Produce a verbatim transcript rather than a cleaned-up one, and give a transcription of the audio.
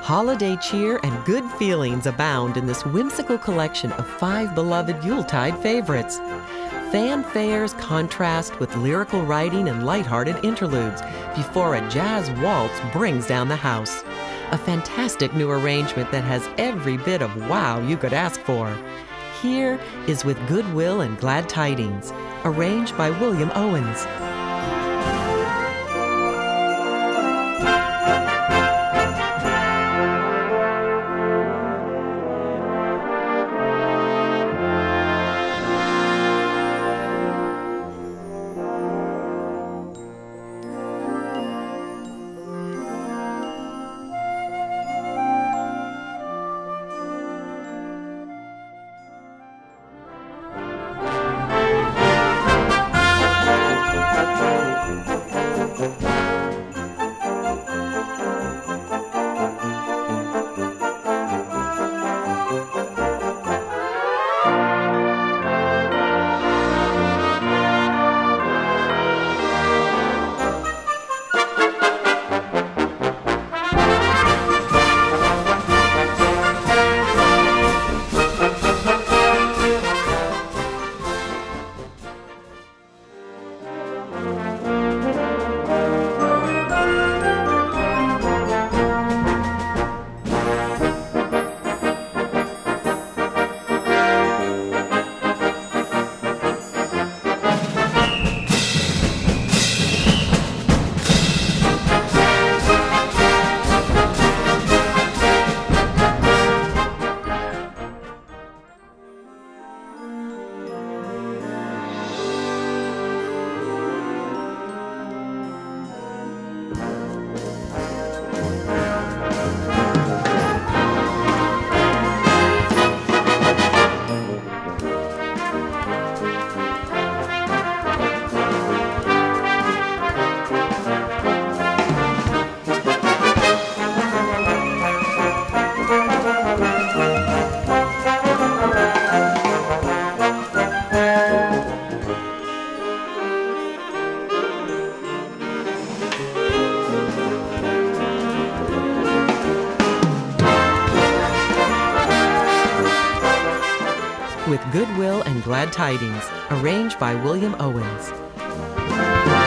Holiday cheer and good feelings abound in this whimsical collection of five beloved Yuletide favorites. Fanfares contrast with lyrical writing and lighthearted interludes before a jazz waltz brings down the house. A fantastic new arrangement that has every bit of wow you could ask for. Here is With Good Will and Glad Tidings, arranged by William Owens. With Good Will and Glad Tidings, arranged by William Owens.